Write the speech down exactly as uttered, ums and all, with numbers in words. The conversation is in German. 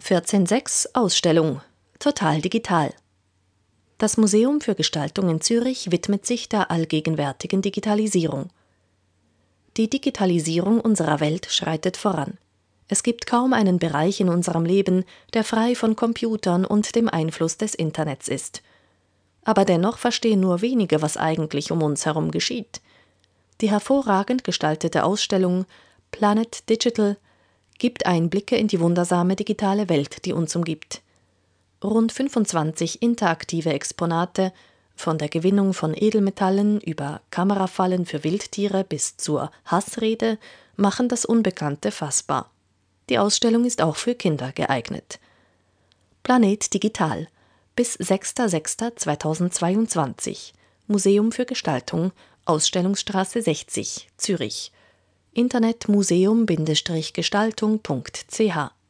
vierzehn Komma sechs Ausstellung Total digital. Das Museum für Gestaltung in Zürich widmet sich der allgegenwärtigen Digitalisierung. Die Digitalisierung unserer Welt schreitet voran. Es gibt kaum einen Bereich in unserem Leben, der frei von Computern und dem Einfluss des Internets ist. Aber dennoch verstehen nur wenige, was eigentlich um uns herum geschieht. Die hervorragend gestaltete Ausstellung Planet Digital gibt Einblicke in die wundersame digitale Welt, die uns umgibt. Rund fünfundzwanzig interaktive Exponate, von der Gewinnung von Edelmetallen über Kamerafallen für Wildtiere bis zur Hassrede, machen das Unbekannte fassbar. Die Ausstellung ist auch für Kinder geeignet. Planet Digital bis sechster sechster zweitausendzweiundzwanzig. Museum für Gestaltung, Ausstellungsstraße sechzig, Zürich. Internet museum Gestaltung punkt c h